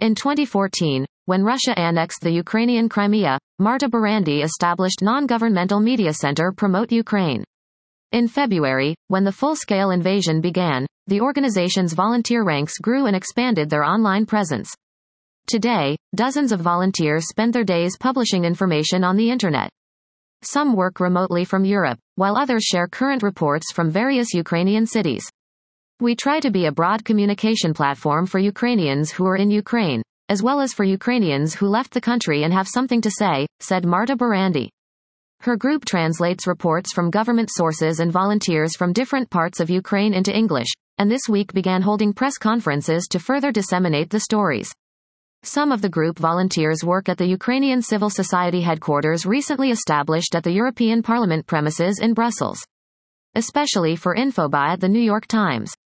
In 2014, when Russia annexed the Ukrainian Crimea, Marta Burandy established non-governmental media center Promote Ukraine. In February, when the full-scale invasion began, the organization's volunteer ranks grew and expanded their online presence. Today, dozens of volunteers spend their days publishing information on the internet. Some work remotely from Europe, while others share current reports from various Ukrainian cities. We try to be a broad communication platform for Ukrainians who are in Ukraine, as well as for Ukrainians who left the country and have something to say, said Marta Burandy. Her group translates reports from government sources and volunteers from different parts of Ukraine into English, and this week began holding press conferences to further disseminate the stories. Some of the group volunteers work at the Ukrainian Civil Society headquarters recently established at the European Parliament premises in Brussels. Especially for Info by The New York Times.